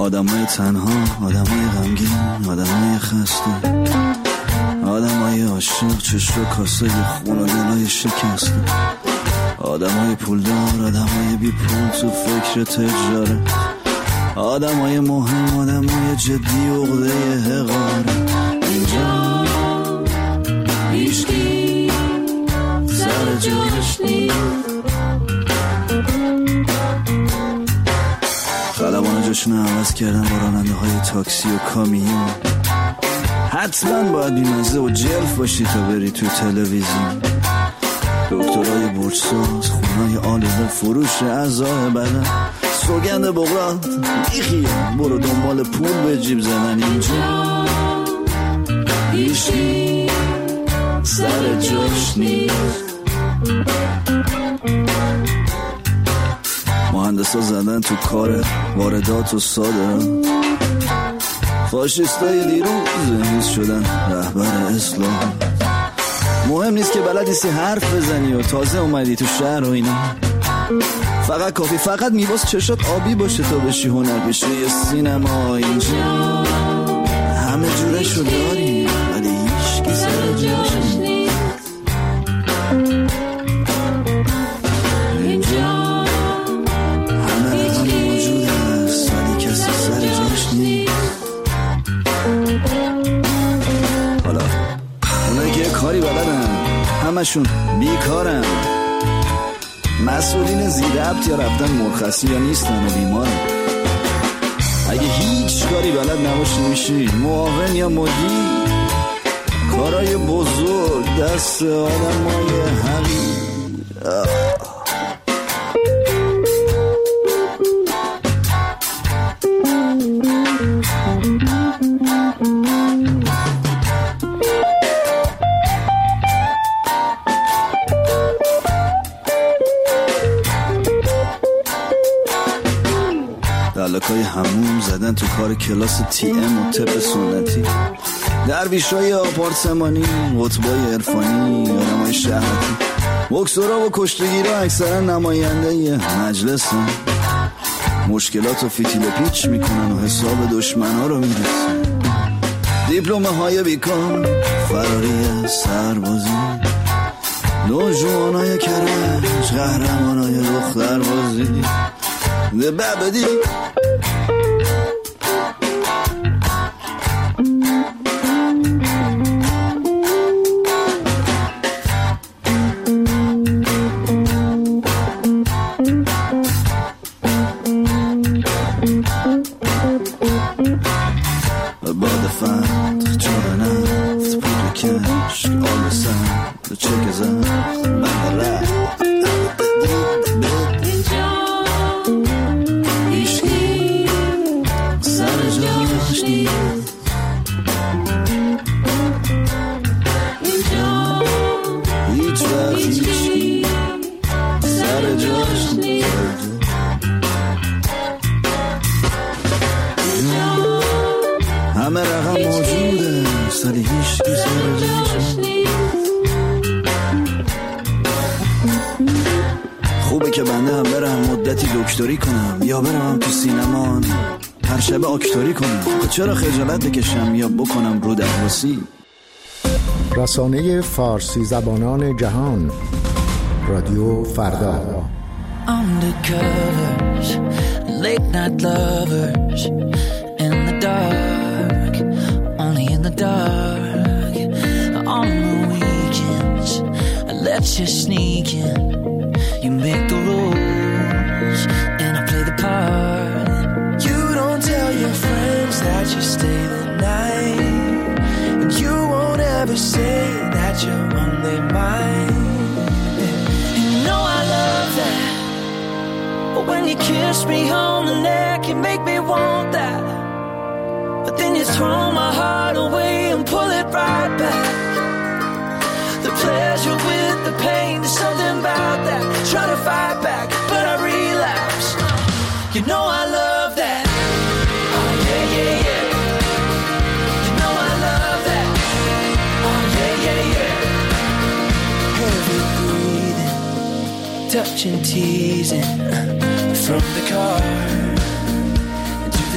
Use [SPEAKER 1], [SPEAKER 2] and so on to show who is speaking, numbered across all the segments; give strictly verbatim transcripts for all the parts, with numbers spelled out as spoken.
[SPEAKER 1] آدمای تنها، آدمای غمگین، آدمای خسته، آدمای عاشق، چشم و کاسه خون و دلای شکسته، آدمای پولدار، آدمای بی پول تو فکر تجارت، آدمای مهم، آدمای جدی و عقده حقارت. اینجا هیچکی سر جاش نیست، خلبان جاشون عوض کردن با راننده های تاکسی و کامیون. حتما باید بیمزه و جلف باشی تا بری تو تلویزیون. دکترای برساز، خونای آلوده، فروش اعضای بدن، سوگند بغرات میخیه، برو دنبال پول به جیب زدن. اینجا هیچی سر جاش نیست. مهندسا زدن تو کار واردات و صادرات، فاشیستای دیروز امروز شدن رهبر اسلام. مهم نیست که بلد نیستی حرف بزنی و تازه اومدی تو شهر و اینا، فقط کافی فقط میباس چشات آبی باشه تا بشی هنر بشه یه سینما. اینجا همه جورشو داری ولی هیچکی سر جاش نیست. اینجا همه رقم موجود هست ولی کسی سر جاش نیست. حالا اونایی که کاری بلدن همشون بیکارن، مسئولین زیربط یا رفتن مرخصی یا نیستن و بیمارن. اگه هیچ کاری بلد نباشی میشی معاون یا مدیر. کارای بزرگ دست آدمای حقیر. دلکای هموم زدن تو کار کلاس تی ام و طب سنتی، درویشای آپارتمانی، قطبای عرفانی، آدمای شهرتی، بکسورا و کشتگیرا اکثرا نماینده مجلسن. مشکلات و فتیل پیچ میکنن و حساب دشمنا رو میرسن. دیپلومه های بیکار، فراری سربازی، نوجوانای کرج، قهرمانای دختر بازی. ده بابدی باد فتح چاره نفت پول کش آل سن چک زن من رفت. همه رقم موجوده سالی هیچ کی سر جاش نیست. خوبه که بنده هم برم مدتی دکتری کنم یا برم تو سینما هر شب اکتوری کنم. چرا خجالت بکشم یا بکنم رو درواسی.
[SPEAKER 2] رسانه فارسی زبانان جهان، رادیو فردا.
[SPEAKER 3] Undercovers, late night lovers, in the dark, only in the dark. On the weekends, I let you sneak in. You make the rules, and I play the part. You don't tell your friends that you stay the night, and you won't ever say that you're on their mind. And you know I love that. But when you kiss me on the neck, you make me want that. But then you throw my heart away and pull it right back. The pleasure with the pain, there's something about that. Try to fight back, but I relapse. You know I love that. Oh yeah, yeah, yeah. You know I love that. Oh yeah, yeah, yeah. Heavy breathing, touching, teasing. From the car to the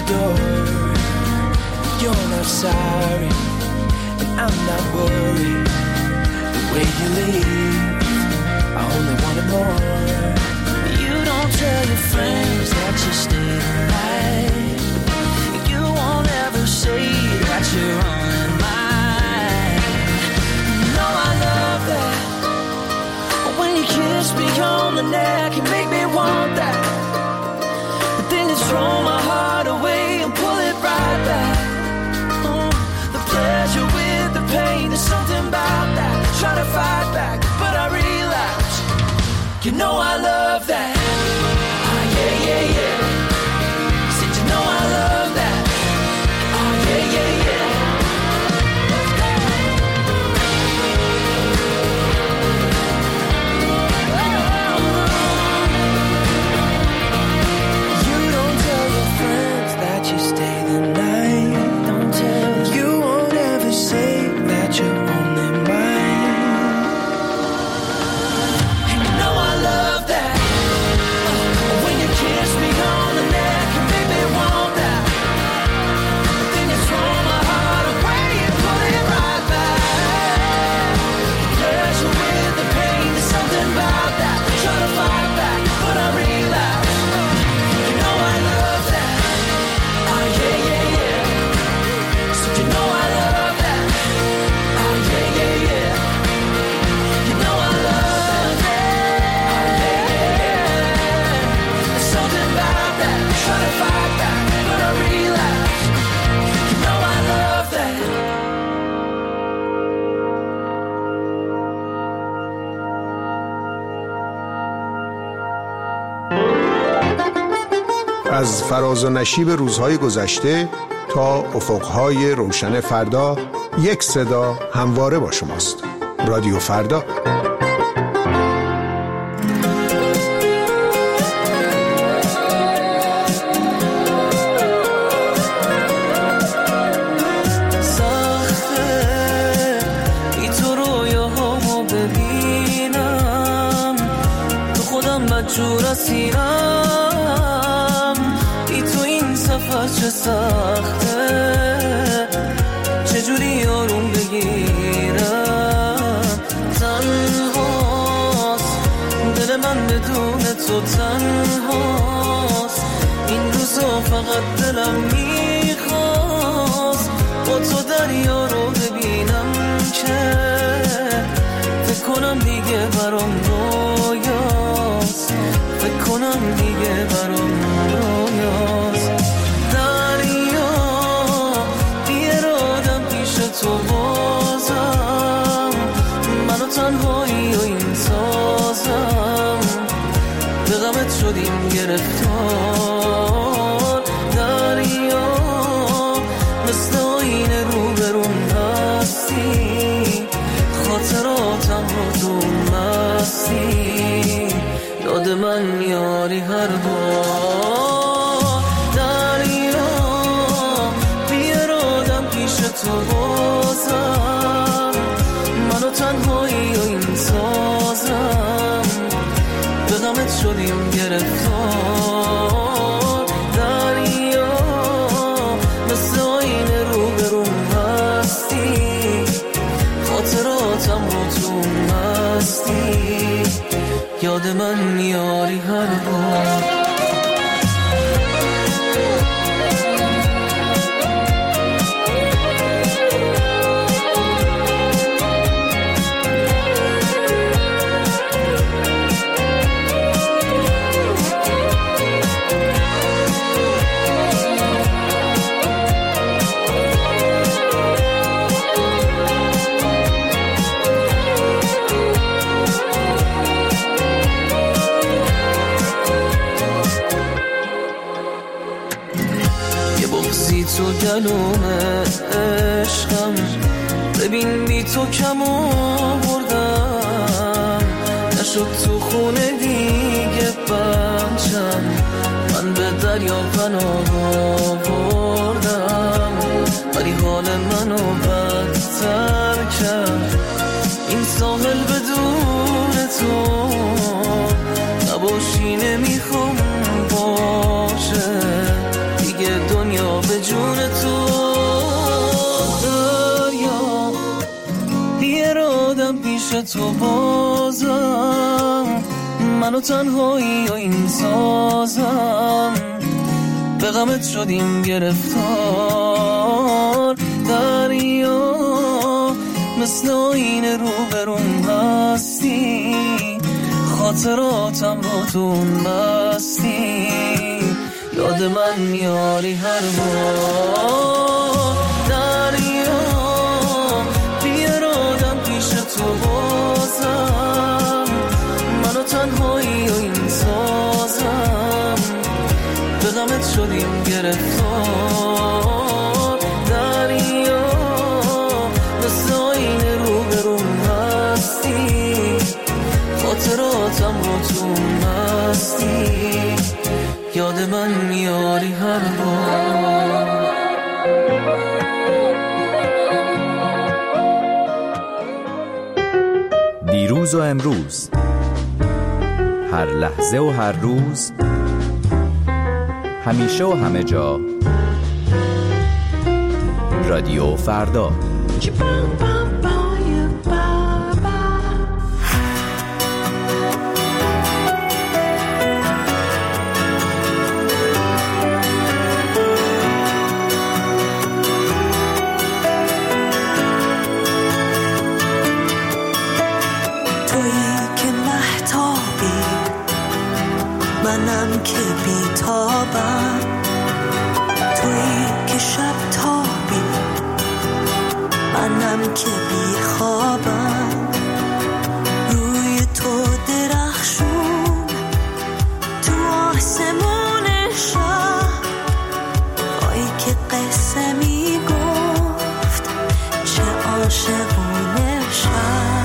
[SPEAKER 4] the door. You're not sorry, and I'm not worried. The way you leave, I only wanted more. You don't tell your friends that you stay the night. You won't ever say that you're on mine. You know I love that. When you kiss me on the neck, you make me want that. But then you throw my heart away and pull it right back. Oh, the pleasure with the pain, there's something about that. Try to fight back, but I relapse. You know I love that. Ah, yeah, yeah, yeah. Said you know I love that. Ah, yeah, yeah, yeah. You don't tell your friends that you stay the night. Don't tell. You won't ever say that you're only mine. And you know I love that. When you kiss me on the neck, you make me want that. Then you throw my heart away and put it right back. Pleasure with the pain, there's something about that. Try to fight back, but I relapse. You know I love that. Oh yeah, yeah, yeah. So you know I love that. Oh yeah, yeah, yeah. You know I love that. Oh yeah, yeah, yeah. There's something about that. Try to fight back, but I relapse. You know I love that.
[SPEAKER 2] از فراز و نشیب روزهای گذشته تا افقهای روشن فردا، یک صدا همواره با شماست. رادیو فردا.
[SPEAKER 4] سخته ای تو رویاهامو ببینم، تو خودم بدجور اسیرم. ای تو این سفر چه سخته، چجوری آروم بگیرم. تنهاست دل من بدون تو، تنهاست این روزا، فقط دلم میخواست با تو دریا رو ببینم که فکر کنم دیگه برام رویاست، فکر کنم دیگه برام رویاست. دریا بیارادم پیش تو بازم، منو تنهایی و این سازم، به غمت شدیم گرفتار. دریا مثل آینه رو برون هستی، خاطراتم رو تو مستی، یاد من میاری هر بار. دریا بیارادم پیش تو بازم، منو تنهایی و این سازم، به غمت شدیم گرفتار. دریا مثل آینه رو برون هستی، خاطراتم رو تو مستی، یاد من میاری هر بار. تو گلوم عشقم، ببین بی تو کم آوردم، نشد تو خونه دیگه بچم، من به دریا پناه آوردم، ولی حال منو بدتر کرد این ساحل بدون تو، نباشی نمیخوام باشه دیگه دنیا
[SPEAKER 5] تو بازم، منو تنهایی و این سازم، به غمت شدیم گرفتار. دریا مثل آینه رو برون هستی، خاطراتم رو تو مستی، یاد من میاری هر بار. دریا بیارادم پیش تو بازم، منو تنهایی و این سازم، به غمت شدیم گرفتار. دریا مثل آینه رو برون هستی، خاطراتم رو تو مستی، یاد من میاری هر بار.
[SPEAKER 6] دیروز و امروز، هر لحظه و هر روز، همیشه و همه جا، رادیو فردا.
[SPEAKER 7] منم که بیتابم، تویی که شب تابی، منم که بیخوابم. روی تو درخشون تو آسمون شب، آی که قصه میگفت چه عاشقونه شب.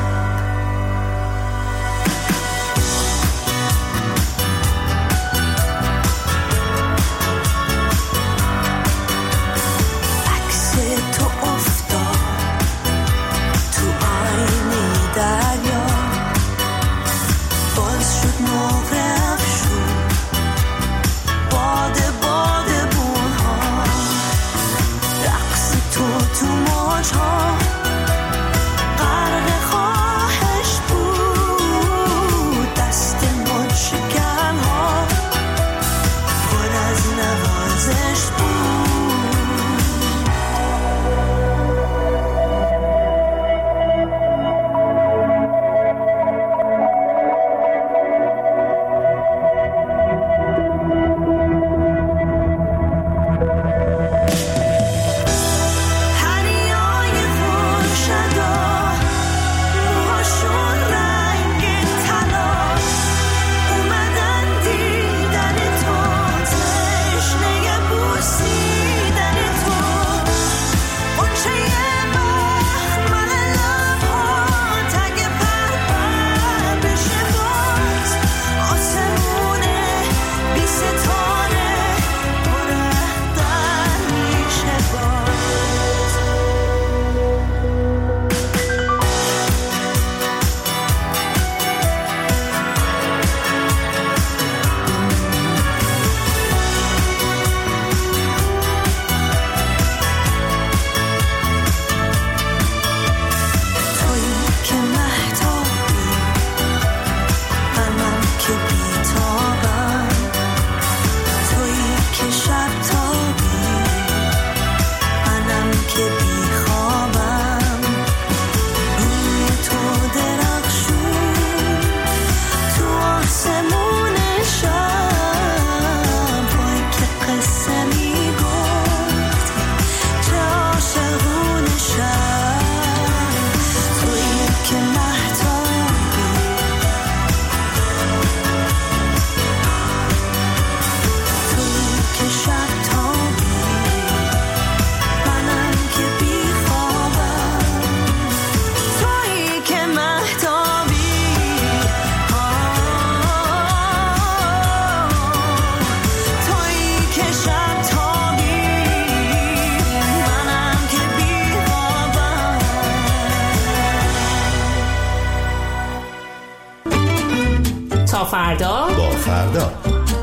[SPEAKER 8] تا فردا
[SPEAKER 2] با فردا.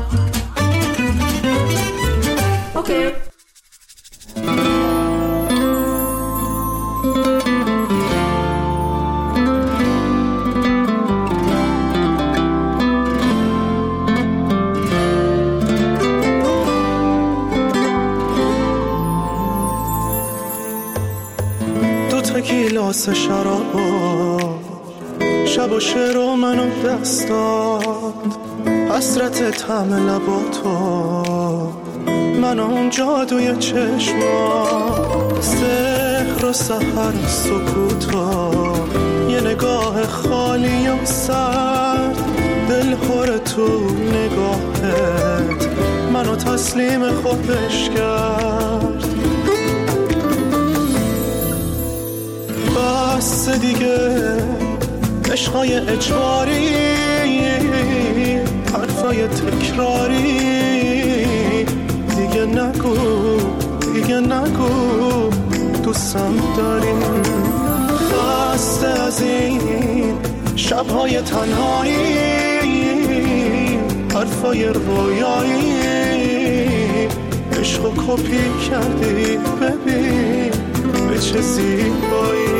[SPEAKER 8] اوکی.
[SPEAKER 9] گیلاس شراب، شب و شعر و منو دست داد، حسرت طعم لباتو، من اون جادوی چشما، سحر و سحر و سکوتا، یه نگاه خالی و سرد، دل خور تو نگاهت منو تسلیم خودش کرد. بس دیگه عشقای اجباری، حرفای تکراری، دیگه نگو دیگه نگو دوستم داری. خسته از این شبهای تنهایی، حرفای رویایی، عشقو کپی کردی ببین به چه زیبایی.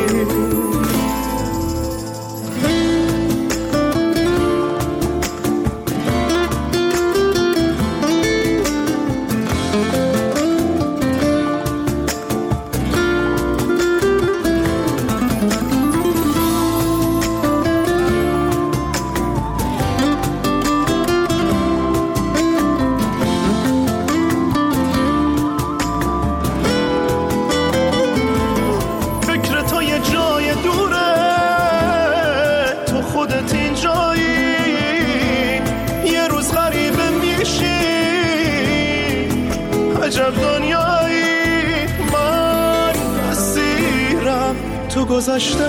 [SPEAKER 9] گذشته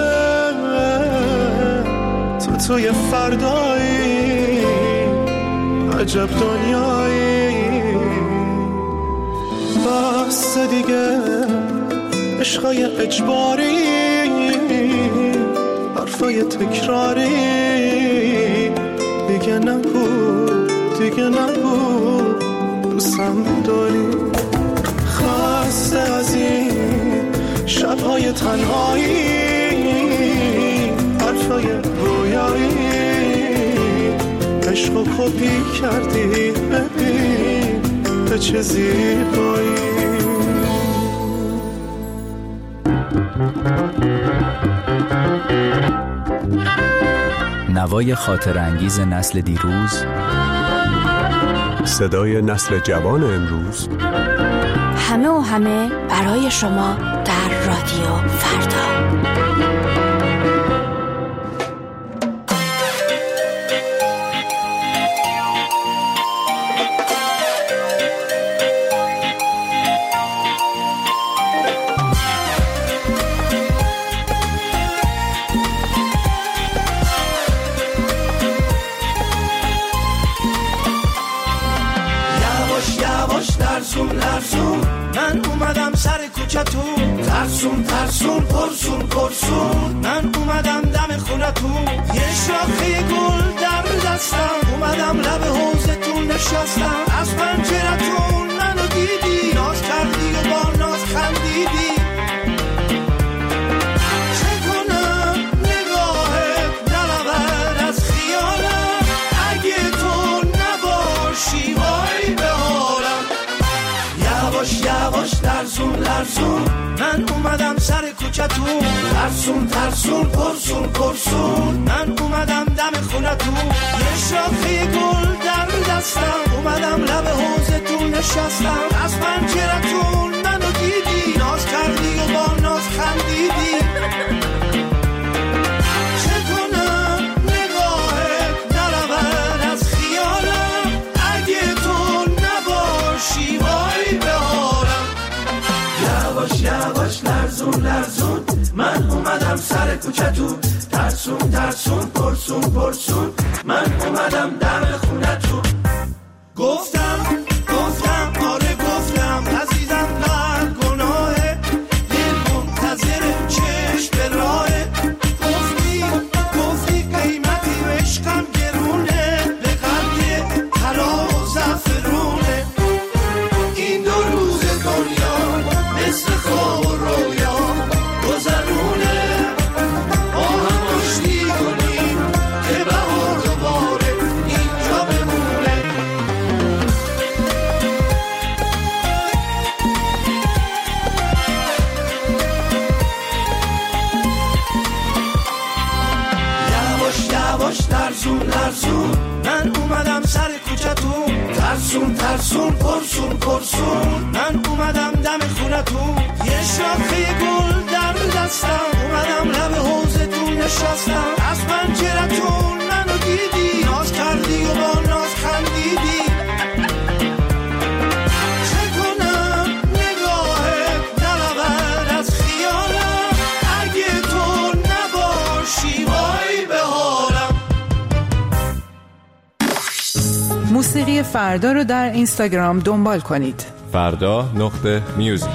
[SPEAKER 9] تو توی فردایی، عجب دنیایی. بس دیگه عشقای اجباری، حرفای تکراری، دیگه نگو دیگه نگو دوستم داری. خسته از این شبهای تنهایی، حرفای رویایی، عشقو کپی کردی ببین به چه زیبایی.
[SPEAKER 6] نوای خاطر انگیز نسل دیروز،
[SPEAKER 2] صدای نسل جوان امروز،
[SPEAKER 10] همه و همه برای شما در رادیو فردا.
[SPEAKER 4] لرزون لرزون من اومدم سر کوچتون، ترسون ترسون پرسون پرسون من اومدم دم خونتون. یه شاخه گل در دستم، اومدم لب حوضتون نشستم. از پنجرتون منو دیدی، ناز کردی و با ناز خندیدی. چه کنم نگاهت نرود از خیالم، اگه تو نباشی وای به حالم. یواش یواش لرزون لرزون من اومدم سر کوچتون، ترسون ترسون پرسون پرسون من اومدم دم خونتون. یه شاخه گل در دستم، اومدم لب حوضتون نشستم. از پنجرتون منو دیدی، ناز کردی و با ناز خندیدی. چه کنم نگاهت نرود از خیالم، اگه تو نباشی وای به حالم. یواش یواش لرزون لرزون من اومدم سر کوچتون، ترسون ترسون پرسون پرسون من اومدم دم خونتون. گفتم گفتم آره گفتم عزیزم در گناهه، دل منتظر چشم به راهه. گفتی گفتی قیمتی و عشقم گرونه، به قلب طلا و زعفرونه. این دو روز دنیا مثل خواب و رویا گذرونه، با هم آشتی کنیم که بهار دوباره اینجا بمونه. ترسون ترسون من اومدم سر کوچتون، ترسون ترسون پرسون پرسون من اومدم دم خونتون، یه شاخه گل در دستم اومدم لب حوضتون نشستم، از پنجرتون منو دیدی، ناز کردی و با ناز خندیدی، چه کنم نگاهت نرود از خیالم، اگه تو نباشی وای به حالم.
[SPEAKER 11] موسیقی فردا رو در اینستاگرام دنبال کنید.
[SPEAKER 12] فردا نقطه میوزیک.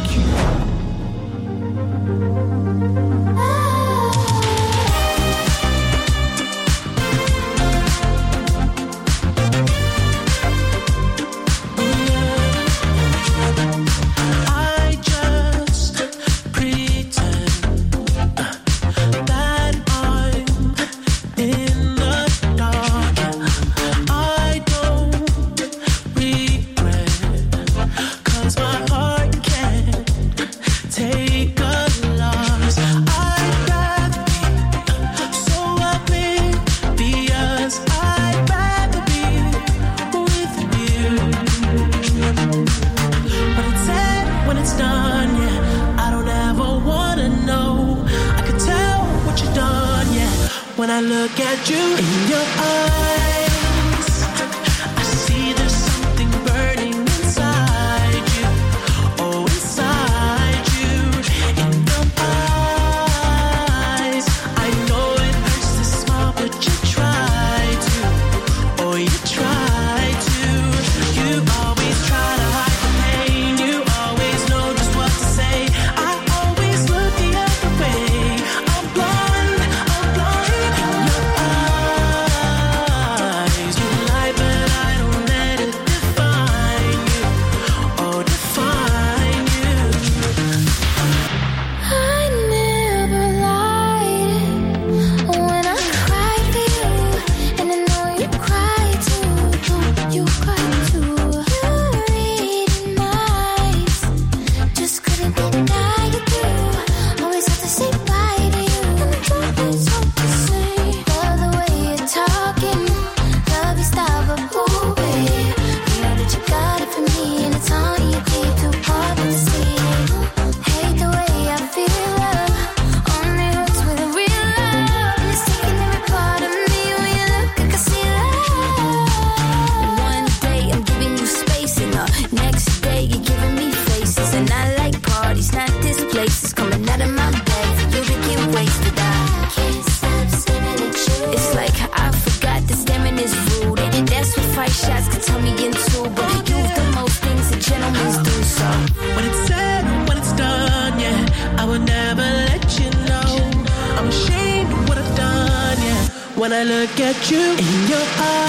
[SPEAKER 4] When I look at you in your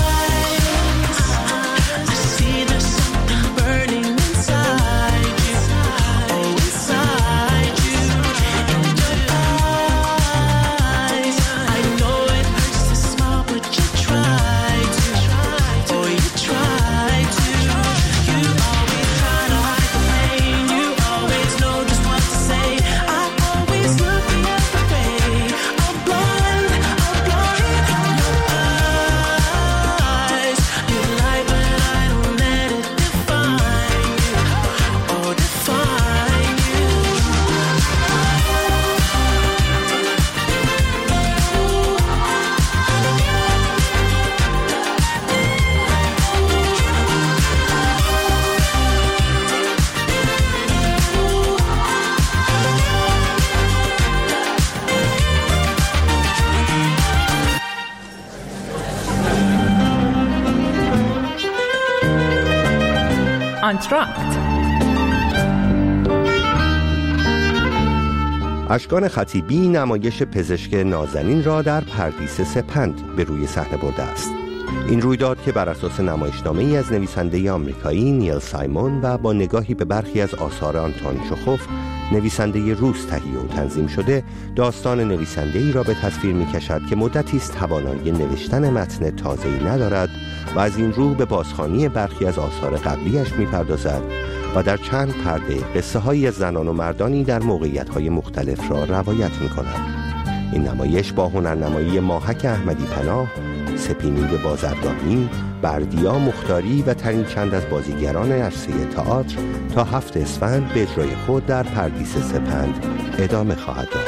[SPEAKER 4] eyes, I see there's something burning inside you. Oh, inside you. In your eyes, I know it hurts to smile, but you try to. Oh, you try to. You always try to hide the pain. You always know just what to say. I always look the other way. I'm blind, I'm blind.
[SPEAKER 8] آنتراکت.
[SPEAKER 13] اشکان خطیبی نمایش پزشک نازنین را در پردیس سپند به روی صحنه برده است. این رویداد که بر اساس نمایشنامه‌ای از نویسنده آمریکایی نیل سایمون و با نگاهی به برخی از آثار آنتون چخوف نویسنده روس تهیه و تنظیم شده، داستان نویسنده‌ای را به تصویر می‌کشد که مدتی است توانایی نوشتن متن تازه‌ای ندارد و از این رو به بازخوانی برخی از آثار قبلیش می‌پردازد و در چند پرده قصه‌هایی از زنان و مردانی در موقعیت‌های مختلف را روایت می‌کند. این نمایش با هنرنمایی ماهک احمدی پناه، سپینینگ بازرگانی، بردیا مختاری و ترین چند از بازیگران عرصه تئاتر تا هفت اسفند به اجرای خود در پردیس سپند ادامه خواهد داد.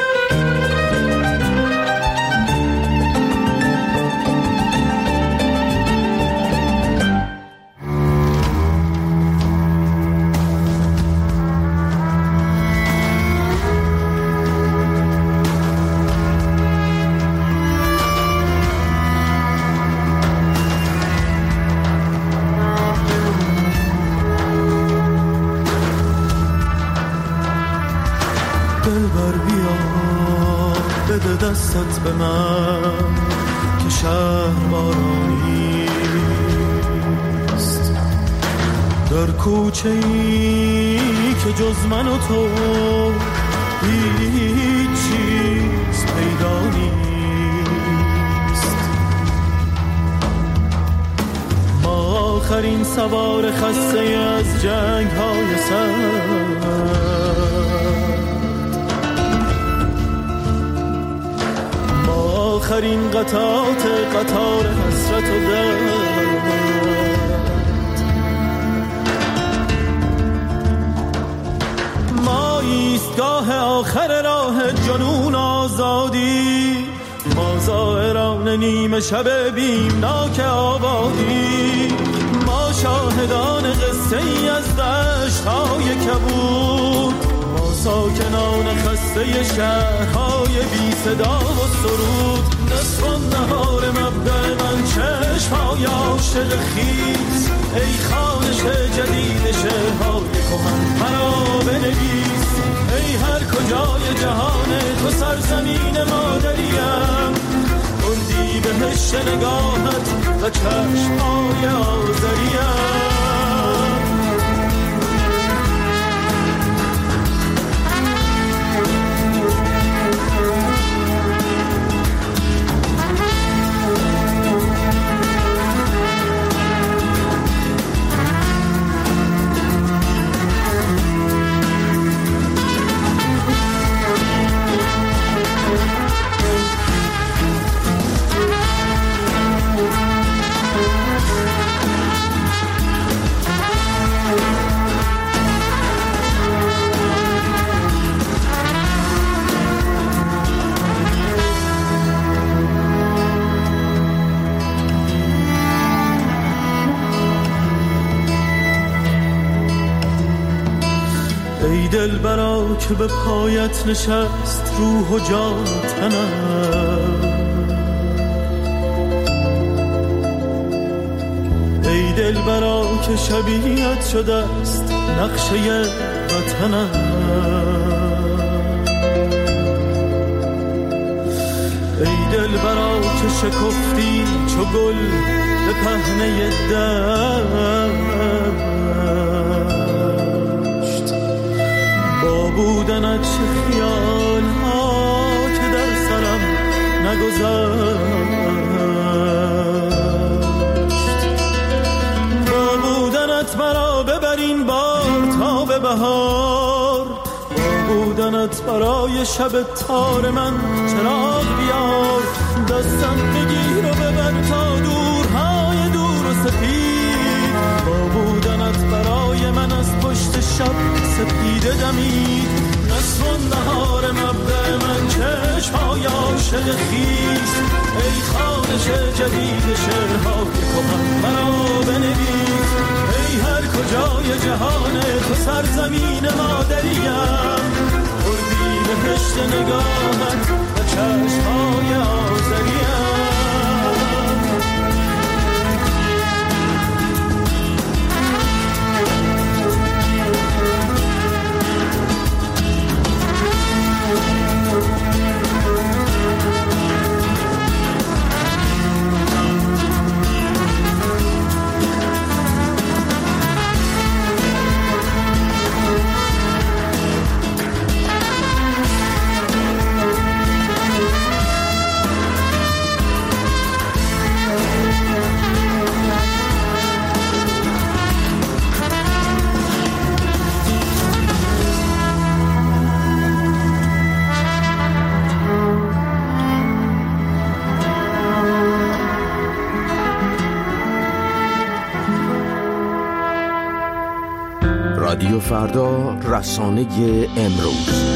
[SPEAKER 9] دستت به من که شهر بارانیست، در کوچه ای که جز من و تو هیچ چیز پیدا نیست. ما آخرین سوار خسته از جنگ های سر، آخرین قطعات قطار حسرت و درد، ما ایستگاه آخر راه جنون آزادی، ما زائران نیمه شب بیمناک آبادی، ما شاهدان قصه ای از دشت‌های کبود، ما ساکنان خسته شهرهای بی صدا و سرود. نصف نهار مبدأ من چشم‌های عاشق خیز، ای خوانش جدید شعرهای کهن مرا بنویس، ای هر کجای جهان تو سرزمین مادریم، اردی بهشت نگاهت و چشم‌های آذریم. ای دل برا که به پایت نشست روح و جان تنم، ای دل برا که شبیهت شده است نقشه وطنم، ای دل برا که شکفتی چو گل به پهنه دشت، با بودنت چه خیال ها که در سرم نگذشت، با بودنت مرا ببرین بار تا به بهار، با بودنت برای شب تار من چراغ بیار، دستم بگیر و ببر تا دورهای دور و سپید، با بودنت برای من از پشت شب سپیده دمید. نصف نهار مبدأ من چشم‌های عاشق خیز، ای خوانش جدید شعرهای کهن مرا بنویس، ای هر کجای جهان تو سرزمین مادریم، اردی بهشت نگاهت و چشم‌های آذریم.
[SPEAKER 14] رادیو فردا، رسانه امروز.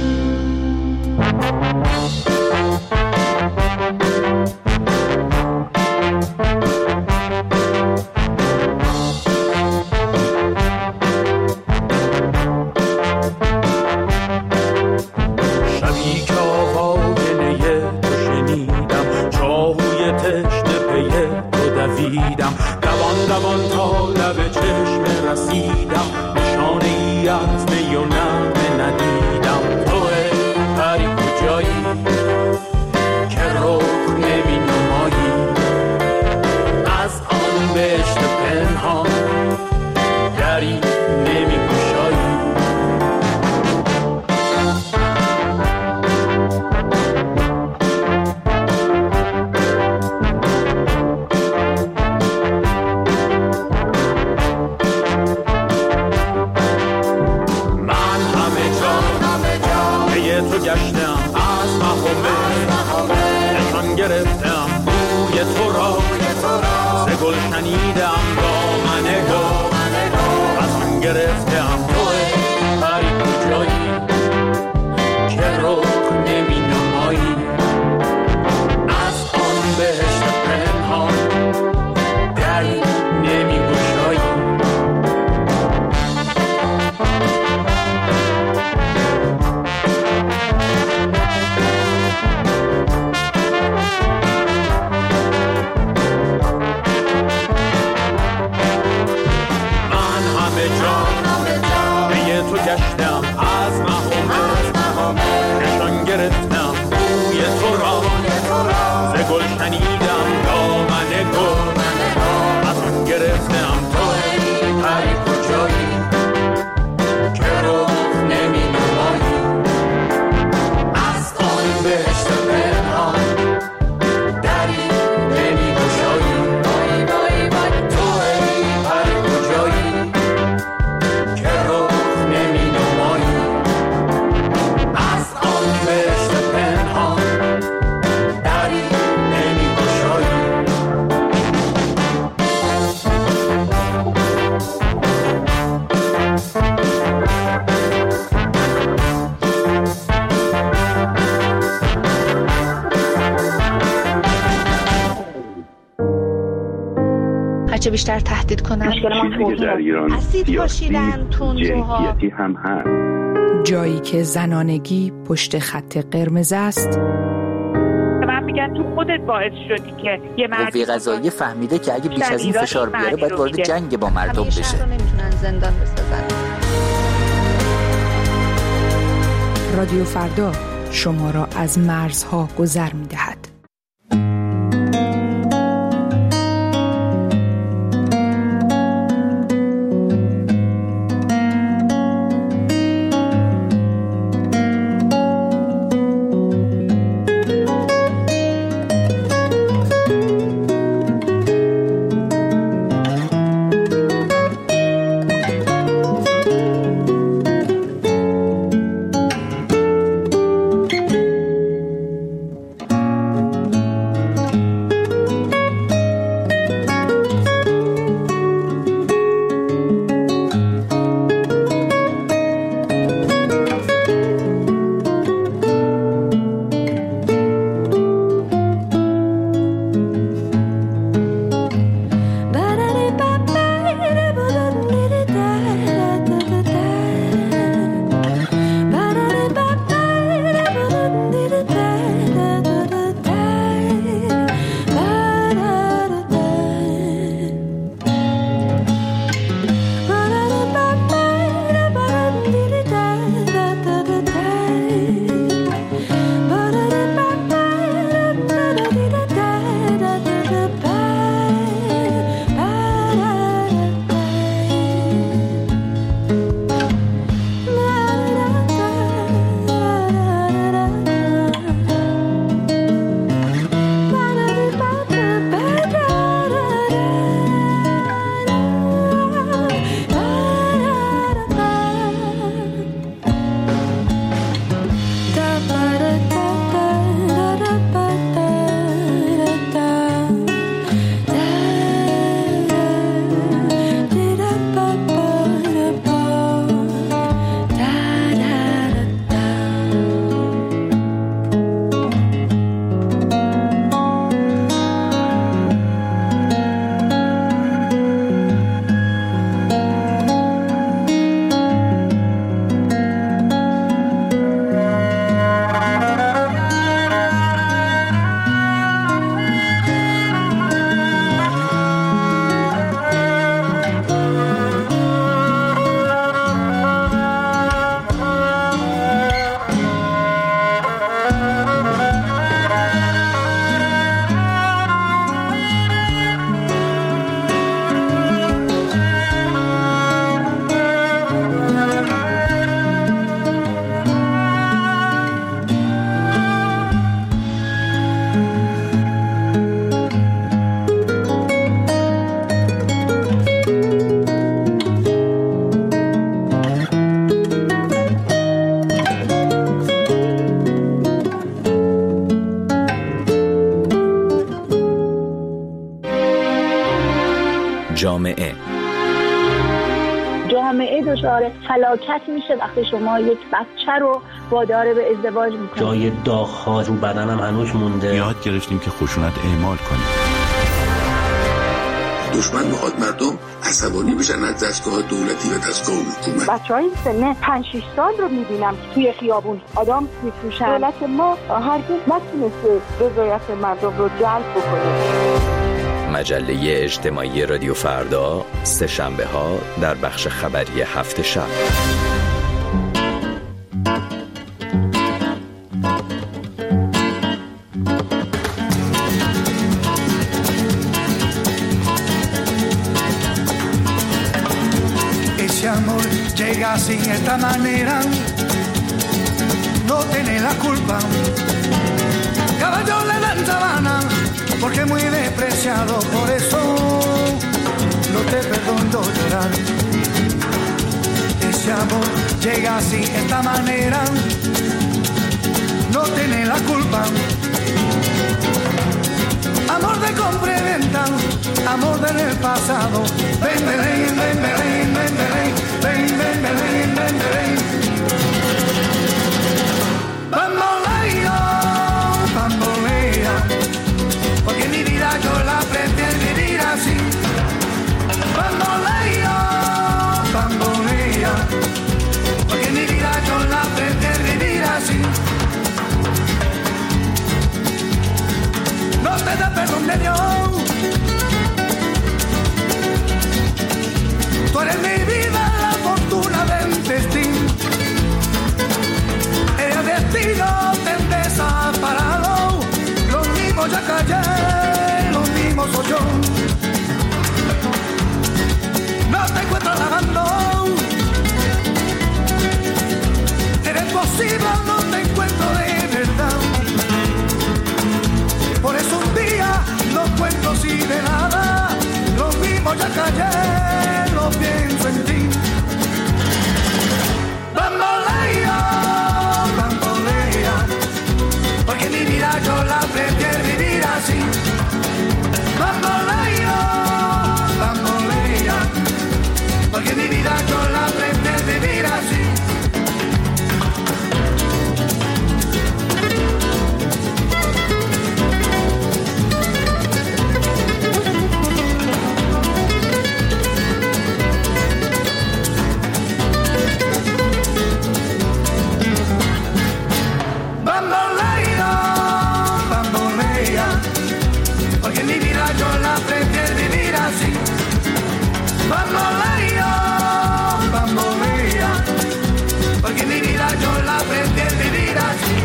[SPEAKER 15] چه بیشتر تهدید کنن.
[SPEAKER 16] مشکل ما در ایران
[SPEAKER 15] اسید پاشیدن، تندروها،
[SPEAKER 16] هم هست.
[SPEAKER 11] جایی که زنانگی پشت خط قرمز است.
[SPEAKER 17] من میگن تو خودت باعث شدی که یه مرد
[SPEAKER 18] قوه قضاییه فهمیده که اگه بیش از این فشار بیاره باید وارد جنگ با مردم بشه.
[SPEAKER 15] همیشه نمیتونن زندان بسازن.
[SPEAKER 11] رادیو فردا شما را از مرزها گذر میدهد.
[SPEAKER 6] جامعه
[SPEAKER 16] جامعه دچار فلاکت میشه وقتی شما یک بچه رو وادار به ازدواج میکنید.
[SPEAKER 19] جای داغ‌ها رو بدنم هنوز مونده.
[SPEAKER 20] یاد گرفتیم که خشونت اعمال کنیم.
[SPEAKER 21] دشمن میخواد مردم عصبانی بشن از دستگاه دولتی و دستگاه حکومت.
[SPEAKER 16] بچهای سن پنج شش سال رو میبینم توی خیابون آدم میفروشن. دولت ما هرگز نتونسته رضایت مردم رو جلب بکنه.
[SPEAKER 6] مجله اجتماعی رادیو فردا سه شنبه ها در بخش خبری هفت شب.
[SPEAKER 22] Llega sin esta manera, no tiene la culpa. Caballo le dan sabana, porque muy despreciado, por eso no te perdono llorar. Ese amor llega así, esta manera, no tiene la culpa. Amor de compra y venta, amor del pasado. Ven, ven, ven, ven, ven, ven, ven, ven, ven, ven, ven, ven. Bambolea, bambolea, porque mi vida yo la pretendo vivir así. Bambolea, bambolea, porque mi vida yo la pretendo vivir así. No te da perdón de Dios. Tú eres mi vida, la fortuna del destino. El destino te desaparado. Los mismos ya callé, los mismos soy yo. No te encuentro lavando. Eres posible, no te encuentro de verdad. Por eso un día no cuento si de nada. Lo mismo ya callé, lo pienso en ti. Bambolea, bambolea, porque mi vida yo la prefiero vivir así. Bambolea, bambolea, porque mi vida yo la prefiero vivir así. Bambolea, bambolea, porque mi vida yo la prefiero vivir así.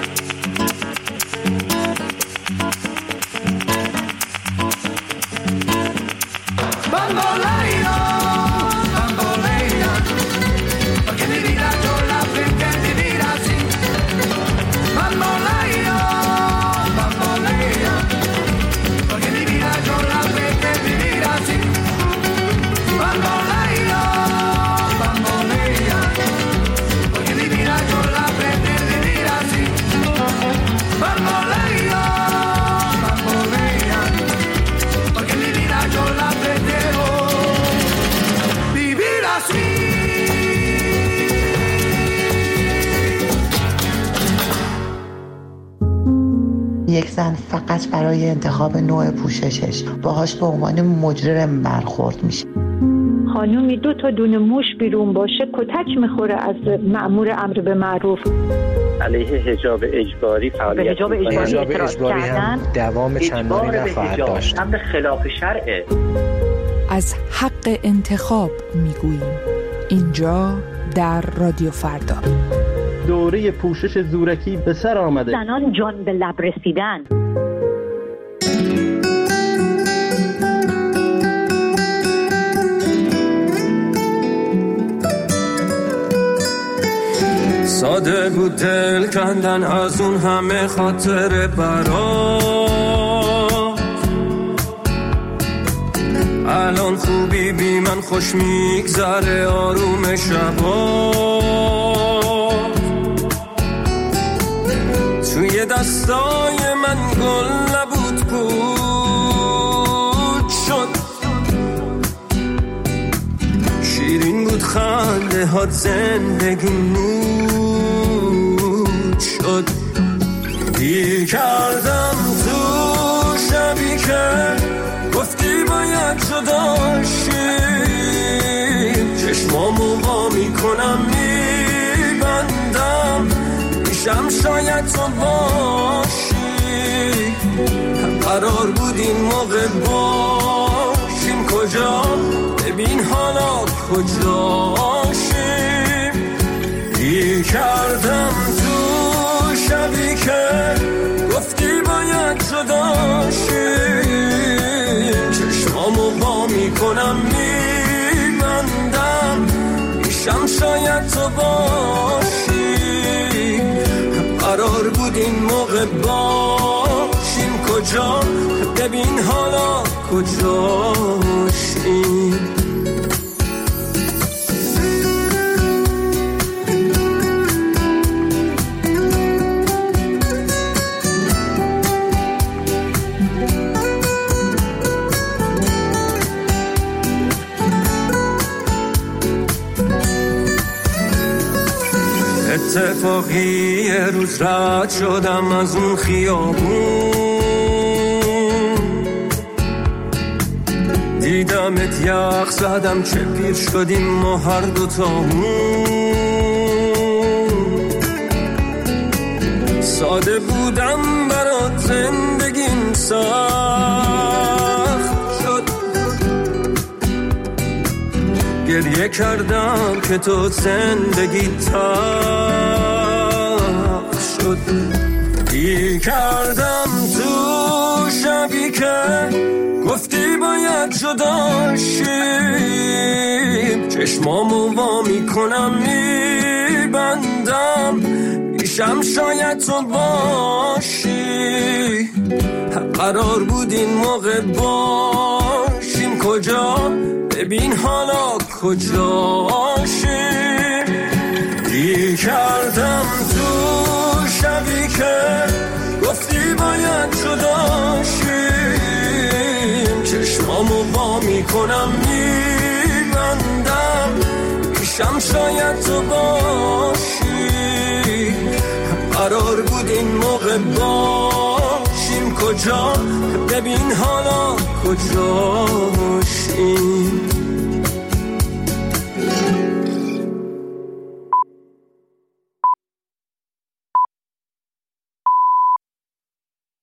[SPEAKER 22] Bambolea, bambolea, porque mi vida yo la prefiero vivir así. Bambolea, bambolea, porque mi vida yo la prefiero vivir así. Bambolea, bambolea, porque mi vida yo la prefiero vivir así. Bambolea, bambolea, porque mi vida yo la prefiero vivir así.
[SPEAKER 23] یک زن فقط برای انتخاب نوع پوششش باهاش به عنوان مجرم برخورد میشه.
[SPEAKER 24] خانومی دو تا دونه موش بیرون باشه کتک میخوره از مأمور امر به معروف.
[SPEAKER 25] علیه حجاب اجباری فعالیت
[SPEAKER 24] حجاب اجباری,
[SPEAKER 25] حجاب
[SPEAKER 24] اجباری هم
[SPEAKER 26] دوام چندانی نخواهد داشت.
[SPEAKER 25] امر خلاف شرعه.
[SPEAKER 11] از حق انتخاب میگوییم اینجا در رادیو فردا.
[SPEAKER 27] دوره پوشش زورکی به سر آمده.
[SPEAKER 24] زنان جان به لب رسیدن.
[SPEAKER 28] ساده بود دل کندن از اون همه خاطر برات. الان خوبی بی من خوش میگذره آروم شبات. توی دستای من گل نبود بود شد. هات زندگی نور شد. گیر کردم تو شبی که گفتی باید جدا شیم، چشمامو وا میکنم میبندم، میشم شاید تو باشی. قرار بود این موقع باشیم کجا، ببین حالا کجاشیم. گیر کردم تو شبی که گفتی باید جدا شیم، چشمامو وا میکنم میبندم، میشم شاید تو باشی. قرار بود این موقع باشیم کجا، ببین حالا کجاشیم. اتفاقی یه روز رد شدم از اون خیابون، دیدمت یخ زدم چه پیر شدیم ما هر دوتامون. ساده بودم برات زندگیم سخت شد، گریه کردم که تو زندگی تلخ شد. گیر کردم تو شبی که گفتی باید جدا شیم، چشمامو وا میکنم میبندم، میشم شاید تو باشی. قرار بود این موقع باشیم کجا، ببین حالا کجاشیم. گیر کردم تو شبی که گفتی باید جدا شیم، چشمامو وا میکنم میبندم، میشم شاید تو باشی. قرار بود این موقع باشیم کجا، ببین حالا کجاشیم.